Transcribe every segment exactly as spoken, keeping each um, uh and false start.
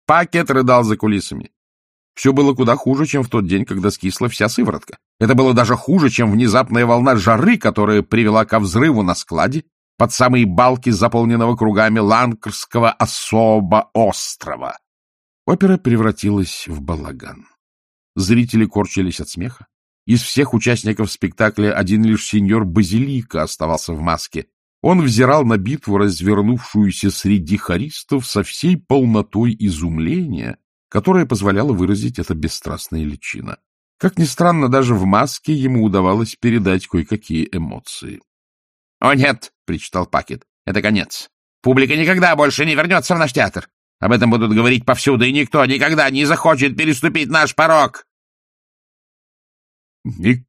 Пакет рыдал за кулисами. Все было куда хуже, чем в тот день, когда скисла вся сыворотка. Это было даже хуже, чем внезапная волна жары, которая привела ко взрыву на складе под самые балки заполненного кругами Ланкерского особо острова. Опера превратилась в балаган. Зрители корчились от смеха. Из всех участников спектакля один лишь сеньор Базилика оставался в маске. Он взирал на битву, развернувшуюся среди хористов, со всей полнотой изумления, которая позволяла выразить эта бесстрастная личина. Как ни странно, даже в маске ему удавалось передать кое-какие эмоции. — О нет, — причитал Пакет, — это конец. Публика никогда больше не вернется в наш театр. Об этом будут говорить повсюду, и никто никогда не захочет переступить наш порог. —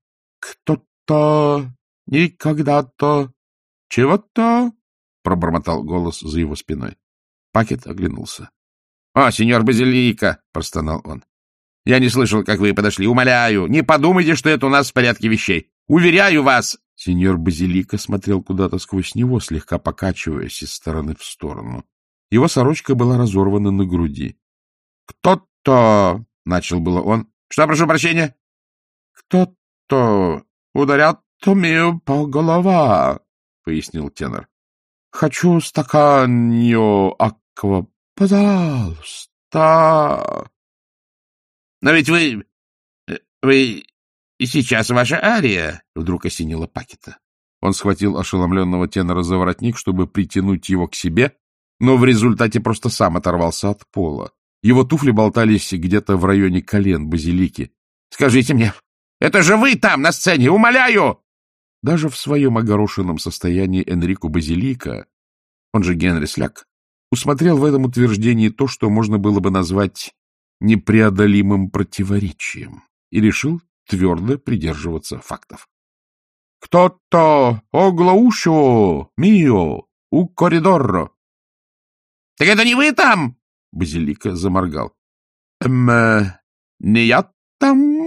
Никто-то, никогда-то, чего-то, — пробормотал голос за его спиной. Пакет оглянулся. — О, сеньор Базилика, — простонал он. — Я не слышал, как вы подошли. Умоляю, не подумайте, что это у нас в порядке вещей. Уверяю вас. Сеньор Базилика смотрел куда-то сквозь него, слегка покачиваясь из стороны в сторону. Его сорочка была разорвана на груди. — Кто-то, — начал было он. — Что, прошу прощения? — Кто-то ударят меня по голова, — пояснил тенор. — Хочу стаканью аква, пожалуйста. — Но ведь вы... вы... и сейчас ваша ария, — вдруг осенило Пакета. Он схватил ошеломленного тенора за воротник, чтобы притянуть его к себе, но в результате просто сам оторвался от пола. Его туфли болтались где-то в районе колен Базилики. — Скажите мне, это же вы там, на сцене, умоляю! Даже в своем огорошенном состоянии Энрико Базилика, он же Генри Сляк, усмотрел в этом утверждении то, что можно было бы назвать непреодолимым противоречием, и решил твердо придерживаться фактов. — Кто-то оглаушо, мио, у коридора. — Так это не вы там? — Базилика заморгал. — Эм, не я там?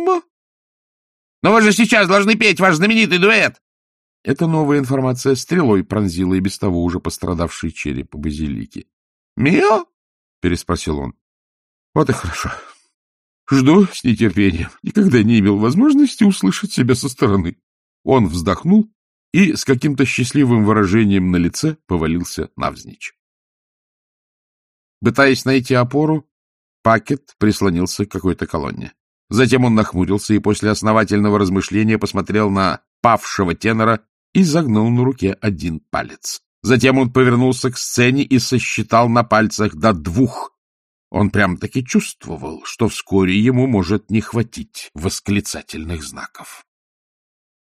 — Но вы же сейчас должны петь ваш знаменитый дуэт. Эта новая информация стрелой пронзила и без того уже пострадавший череп Базилики. — Мио? — переспросил он. — Вот и хорошо. Жду с нетерпением. Никогда не имел возможности услышать себя со стороны. Он вздохнул и с каким-то счастливым выражением на лице повалился навзничь. Пытаясь найти опору, Пакет прислонился к какой-то колонне. Затем он нахмурился и после основательного размышления посмотрел на павшего тенора и загнул на руке один палец. Затем он повернулся к сцене и сосчитал на пальцах до двух. Он прям-таки чувствовал, что вскоре ему может не хватить восклицательных знаков.